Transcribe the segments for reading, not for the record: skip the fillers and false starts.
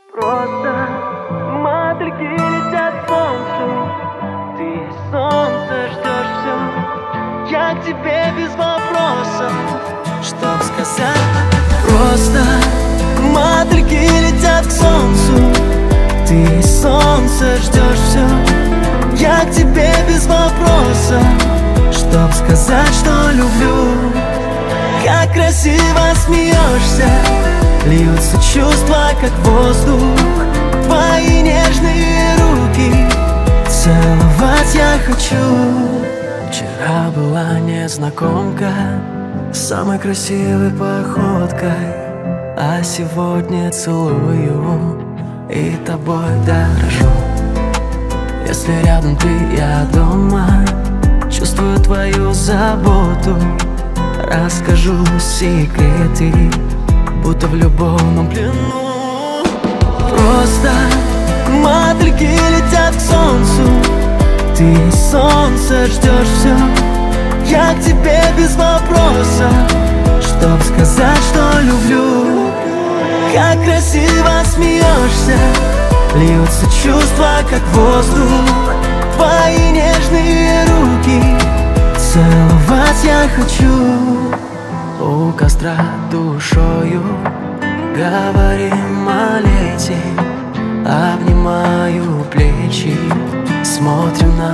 Просто мотыльки летят к солнцу, ты солнце ждешь все. Я к тебе без вопросов, чтоб сказать. Просто мотыльки летят к солнцу, ты солнце ждешь все. Я к тебе без вопросов, чтоб сказать, что люблю. Как красиво смеешься, льются чувства, как воздух. Твои нежные руки целовать я хочу. Вчера была незнакомка с самой красивой походкой, а сегодня целую и тобой дорожу. Если рядом ты, я дома, чувствую твою заботу. Расскажу секреты, будто в любовном плену. Просто мотыльки летят к солнцу, ты солнце ждешь все. Я к тебе без вопроса, чтоб сказать, что люблю. Как красиво смеешься, льются чувства, как воздух. Твои нежные руки целовать я хочу. У костра душою говорим о лете, обнимаю плечи, смотрим на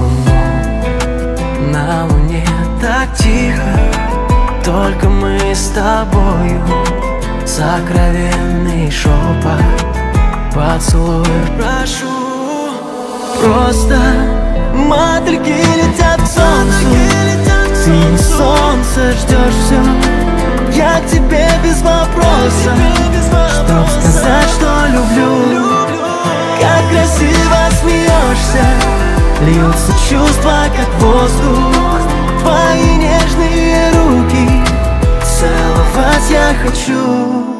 луну. На луне так тихо, только мы с тобою. Сокровенный шепот, поцелуй прошу. Просто мотыльки летят к солнцу, ты солнце ждешь все. Я к тебе без вопроса, чтоб сказать, что люблю. Как красиво смеешься, льются чувства, как воздух. Твои нежные руки целовать я хочу.